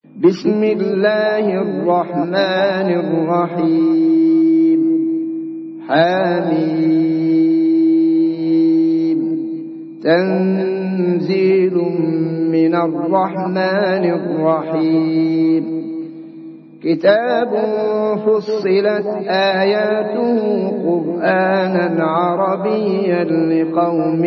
بسم الله الرحمن الرحيم حميم تنزيل من الرحمن الرحيم كتاب فصلت آياته قرآنا عربيا لقوم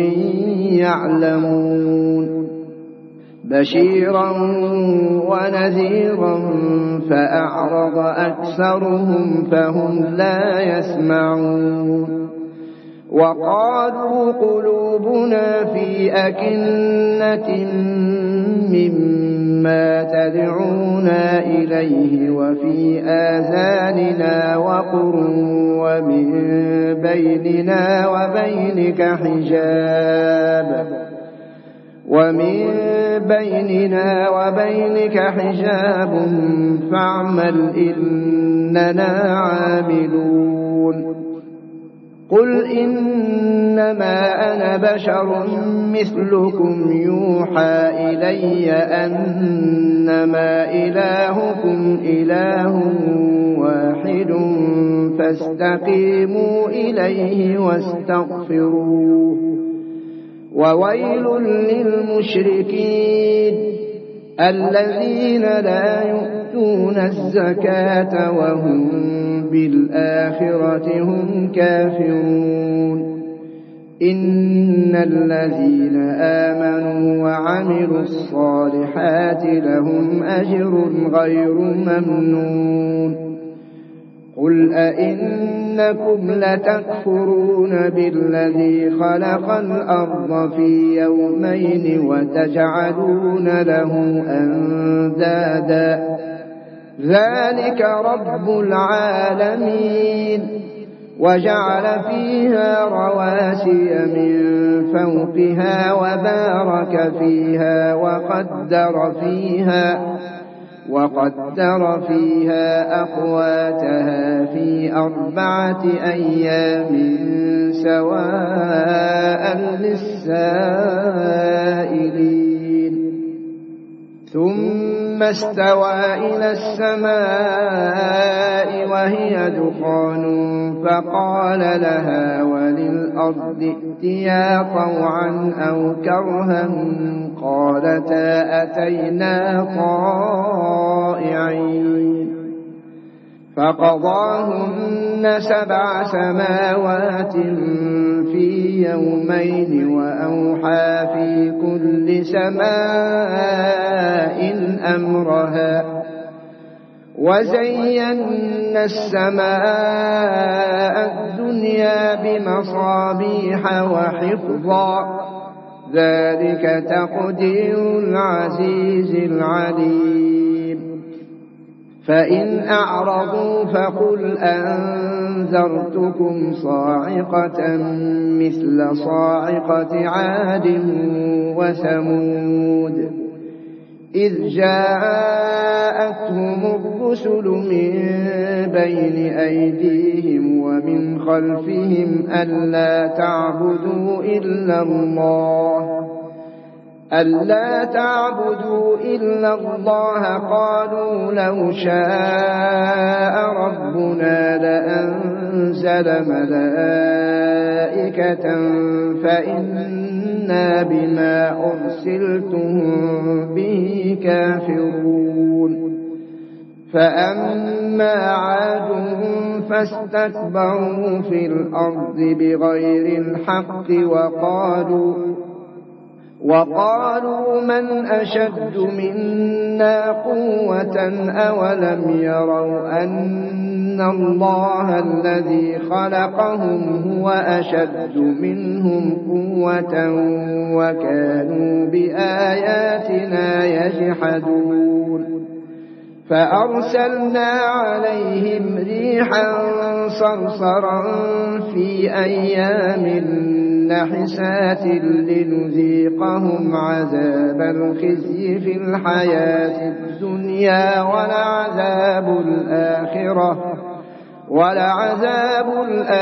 يعلمون بشيرا ونذيرا فأعرض أكثرهم فهم لا يسمعون وقالوا قلوبنا في أكنة مما تدعونا إليه وفي آذاننا وقر ومن بيننا وبينك حجاب فاعمل إننا عاملون قل إنما أنا بشر مثلكم يوحى إلي أنما إلهكم إله واحد فاستقيموا إليه واستغفروه وويل للمشركين الذين لا يؤتون الزكاة وهم بالآخرة هم كافرون إن الذين آمنوا وعملوا الصالحات لهم أجر غير ممنون قل أئنكم لتكفرون بالذي خلق الأرض في يومين وتجعلون له أندادا ذلك رب العالمين وجعل فيها رواسي من فوقها وبارك فيها وقدر فيها أقواتها في 4 أيام سواء للسائلين ثم استوى إلى السماء وهي دخان فقال لها وللأرض ائتيا طوعا أو كرها قالتا أتينا طائعين فقضاهن 7 سماوات في يومين وأوحى في كل سماء أمرها وزينا السماء الدنيا بمصابيح وحفظا ذلك تقدير العزيز العليم فإن أعرضوا فقل أنذرتكم صاعقة مثل صاعقة عاد وثمود إذ جاءتهم الرسل من بين أيديهم ومن خلفهم ألا تعبدوا إلا الله قالوا لو شاء ربنا لأنزل ملائكة فإنا بما أرسلتم به كافرون فأما عاد فاستكبروا في الأرض بغير الحق وقالوا من أشد منا قوة أولم يروا أن الله الذي خلقهم هو أشد منهم قوة وكانوا بآياتنا يجحدون فأرسلنا عليهم ريحا صرصرا في أيام نحسات لنذيقهم عذاب الخزي في الحياة الدنيا ولعذاب الآخرة